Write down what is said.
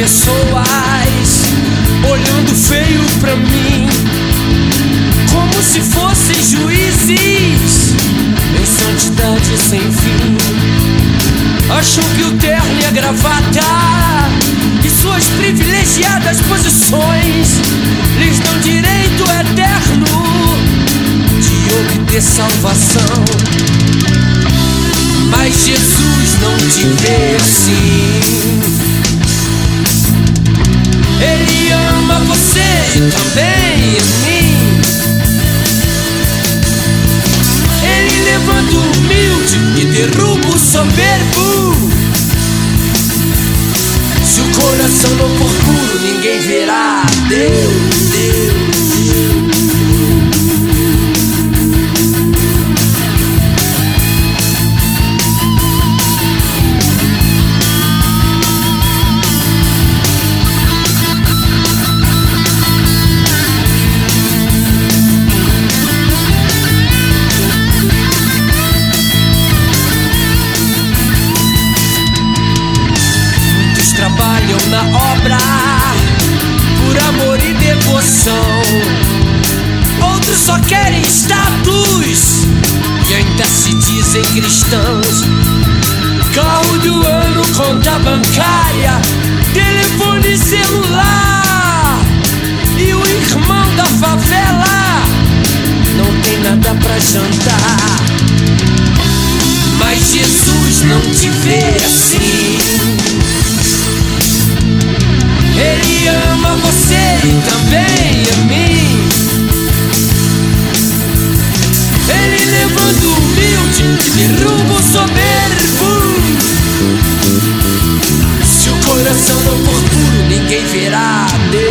pessoas olhando feio pra mim, como se fossem juízes em santidade sem fim. Acham que o terno e a gravata e suas privilegiadas posições lhes dão direito eterno de obter salvação. Mas Jesus não te vê assim. Ele ama você e também a mim. Ele levanta o humilde e derruba o soberbo. Se o coração não for puro, ninguém verá Deus, Deus. Trabalham na obra por amor e devoção. Outros só querem status e ainda se dizem cristãos. Carro do ano, conta bancária, telefone celular. E o irmão da favela não tem nada pra jantar. Mas Jesus não te vê assim. Ele ama você e também a mim. Ele levanta o humilde e derruba o soberbo. Se o coração não for puro, ninguém verá Deus.